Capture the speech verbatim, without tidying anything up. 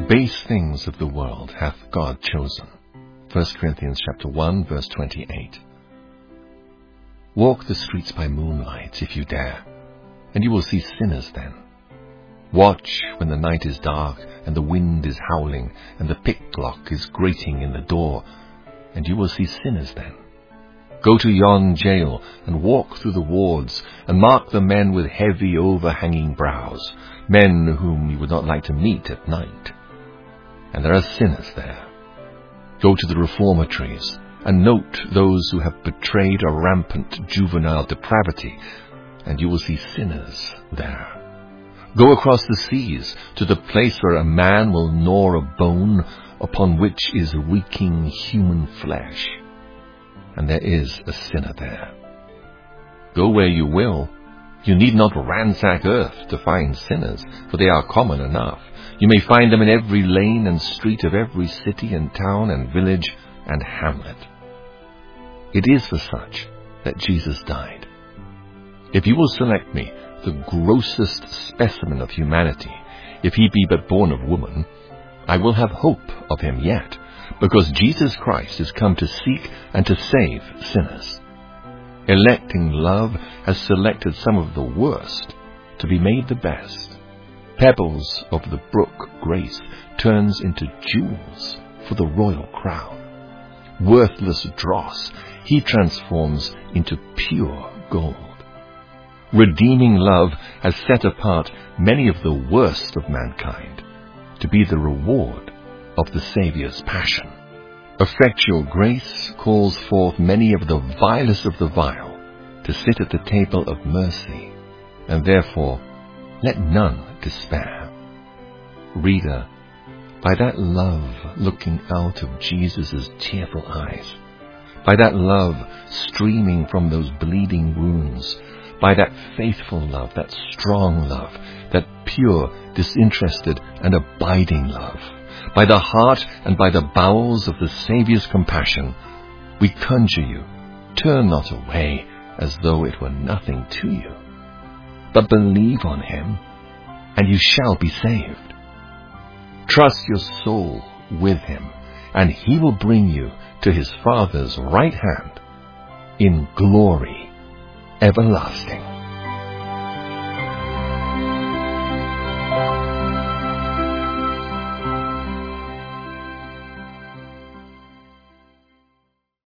base things of the world hath God chosen. First Corinthians chapter one, verse twenty-eight. Walk the streets by moonlight, if you dare, and you will see sinners then. Watch when the night is dark, and the wind is howling, and the picklock is grating in the door, and you will see sinners then. Go to yon jail, and walk through the wards, and mark the men with heavy overhanging brows, men whom you would not like to meet at night. And there are sinners there. Go to the reformatories, and note those who have betrayed a rampant juvenile depravity, and you will see sinners there. Go across the seas to the place where a man will gnaw a bone upon which is reeking human flesh, and there is a sinner there. Go where you will, you need not ransack earth to find sinners, for they are common enough. You may find them in every lane and street of every city and town and village and hamlet. It is for such that Jesus died. If you will select me, the grossest specimen of humanity, if he be but born of woman, I will have hope of him yet, because Jesus Christ is come to seek and to save sinners. Electing love has selected some of the worst to be made the best. Pebbles of the brook grace turns into jewels for the royal crown. Worthless dross he transforms into pure gold. Redeeming love has set apart many of the worst of mankind to be the reward of the Saviour's passion. Effectual grace calls forth many of the vilest of the vile to sit at the table of mercy, and therefore let none despair. Reader, by that love looking out of Jesus' tearful eyes, by that love streaming from those bleeding wounds, by that faithful love, that strong love, that pure, disinterested, and abiding love, by the heart and by the bowels of the Saviour's compassion, we conjure you, turn not away as though it were nothing to you, but believe on him, and you shall be saved. Trust your soul with him, and he will bring you to his Father's right hand in glory everlasting.